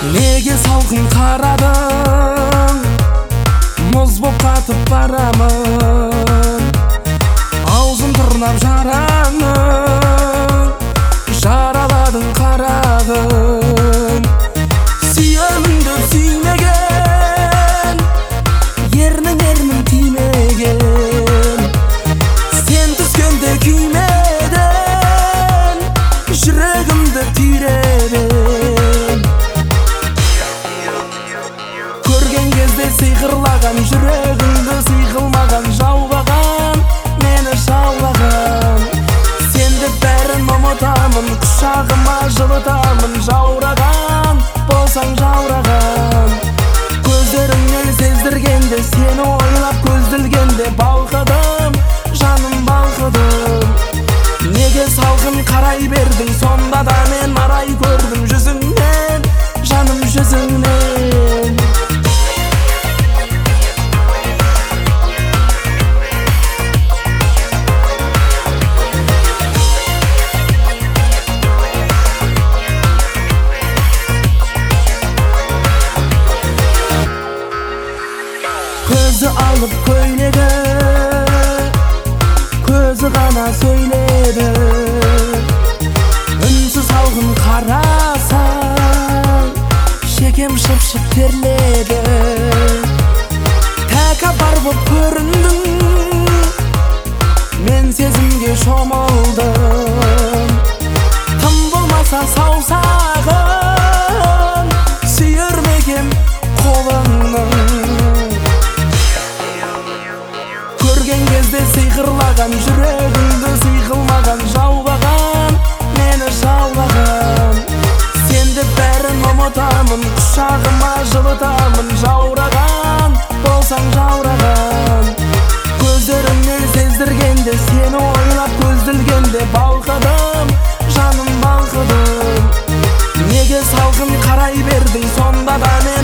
Nege salqin qaradың, muz boп қатып барамын. Аузым тырнап жараны, жараладың қарағым. Сүйемін деп сүймеген, ернің тимеген. Сен түскенде күймеден, жүрегімді түйреден. Көрген кезде сыйқырлаған, жүрегімді сыйқылмаған, жаулаған, мені жаулаған. Сенде бәрін ұмытамын, құшағыма жылытамын. Жаураған болсаң жаураған, көздеріңнен сездіргенде, сені ойлап көзделгенде балқыдым, жаным балқыдым. Неге салқын қарай бердің, сонда да мен арай көрдім жүзіңнен, жаным жүзіңнен. Көзі алып көйлегі, көзі ғана сөйледі. Үнсіз салқын қарасаң, шекем шып-шып терледі. Тәкаппар боп көріндің, мен сезімге шомылдым. Тым болмаса саусағын, сүйер ме екем қолыңның. Көрген кезде сыйқырлаған, жүрегімді сыйқылмаған, жаулаған, мені жаулаған. Сенде бәрін ұмытамын, құшағыма жылытамын. Жаураған болсаң жаураған, көздеріңнен сездіргенде, сені ойлап көзделгенде балқыдым, жаным балқыдым. Неге салқын қарай бердің, сонда да мен